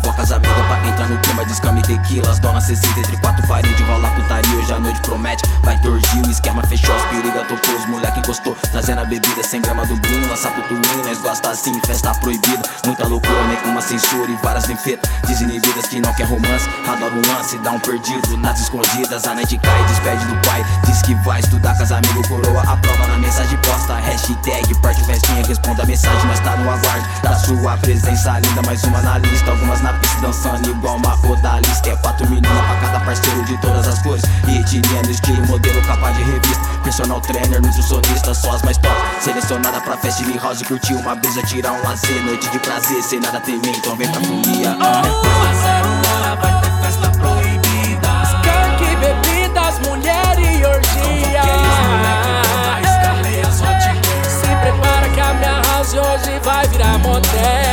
convoca as amigas pra entrar no clima de escama e tequila. As donas 60 entre quatro paredes, rola putaria. Hoje a noite promete, vai ter orgia. O esquema fechou, as perigas tocou, os moleque encostou, trazendo a bebida, 100 gramas do vinho. Lança pro twin, nós gosta assim, festa proibida. Muita loucura, nenhuma censura e várias linfetas desinibidas que não quer romance. Adora um lance, dá um perdido nas escondidas. A night cai, despede do pai, diz que vai estudar com as amigos. Coroa a prova na mensagem posta, hashtag parte festinha, responda a mensagem. Nós tá no aguardo da sua presença linda. Mais uma na lista, algumas na pista dançando igual uma odalista. É 4 meninas pra cada parceiro de todas as cores e etnia no estilo, modelo capa de revista. Personal trainer, nutricionista, só as mais top. Selecionada pra festa de house, curtir uma brisa, tirar um lazer. Noite de prazer, sem nada temer, então vem pra folia. Vai ter festa proibida, skunk, bebidas, mulher e orgia. Se prepara que a minha house hoje vai virar motel.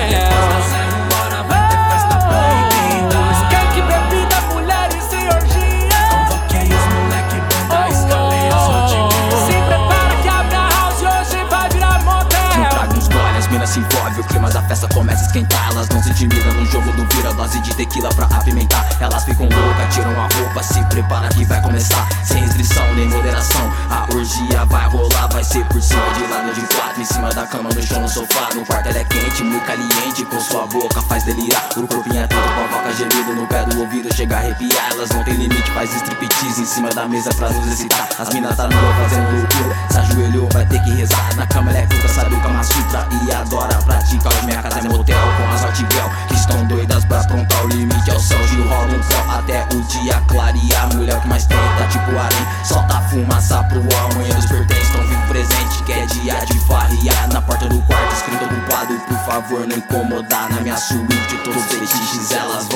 Vai ter festa proibida, skunk, bebidas, mulheres e orgia. Convoquei os moleque, banda, escalei as rodinhas. Se prepara que a minha house hoje vai virar motel. Traga uns gole, as minas se envolvem, o clima da festa começa a esquentar. Elas não se intimidam no jogo do vira, dose de tequila pra apimentar. Elas ficam loucas, tiram a roupa, se prepara que vai começar. Sem restrição nem moderação, a orgia vai rolar. Vai ser por cima de lado de quatro, em cima da cama, no chão, no sofá. No quarto ela é quente, muito caliente, com sua boca faz delirar. O corpinho é todo, provoca gemido no pé do ouvido, chega a arrepiar. Elas não tem limite, faz striptease em cima da mesa pra nos excitar. As minas tá nua fazendo loucura, se ajoelhou vai ter que rezar. Na cama ela é culta, sabe o Kama Sutra e adora praticar. Minha casa é motel com as hot girl que estão doidas pra aprontar. O limite é o céu, giro rola um céu até o dia clarear. Mulher que mais tenta, tipo harém, solta fumaça pro ar. Amanhã dos pertences, tão vivo presente que é dia de farriar. Na porta do quarto escrito ocupado, por favor não incomodar. Na minha suíte todos os fetiches elas